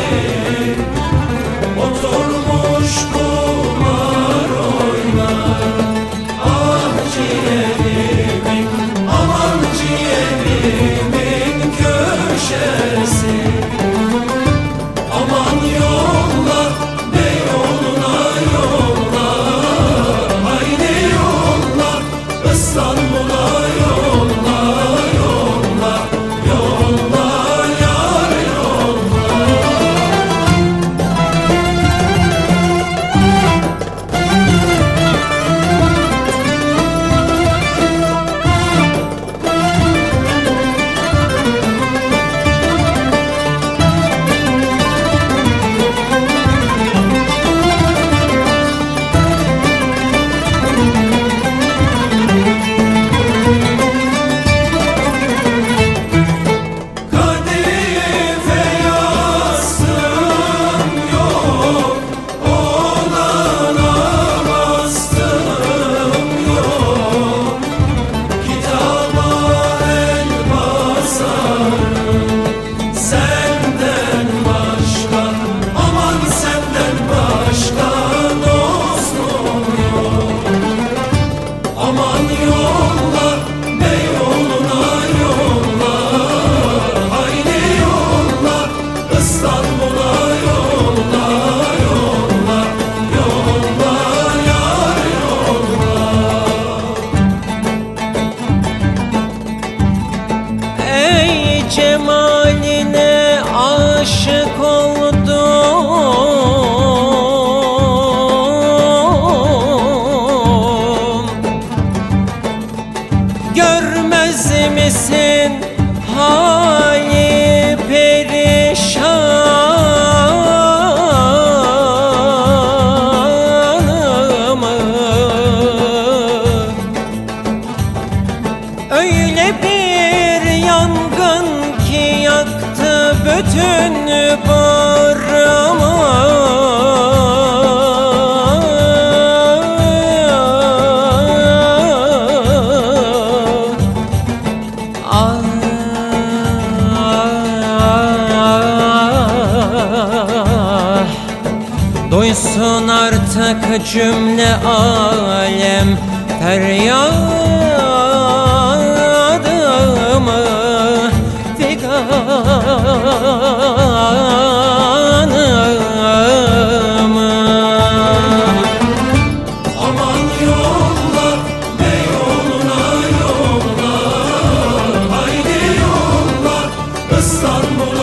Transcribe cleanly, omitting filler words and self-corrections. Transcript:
oturmuş kumar oynar. Ah ciğerimin, aman ciğerimin köşesi. Aman yolla, ne yoluna yolla, haydi yolla, İstanbul'a yolla, yolla, yolla yar yolla. Kadife yastığım yok, oğlana bastığım yok. Kitaba el basarım senden başka, aman senden başka dostum yok. Aman yolla, ne yoluna yolla, haydi yolla, İstanbul'a yolla, yolla, yolla yar yolla. Ey cemaline aşık oldum. Görmez misin hali perişanımı? Öyle bir yangın ki yaktı bütün bağrımı. Ah, duysun artık cümle alem feryadımı, figanımı. Aman yolla, ne yoluna yolla, haydi yolla, İstanbul'a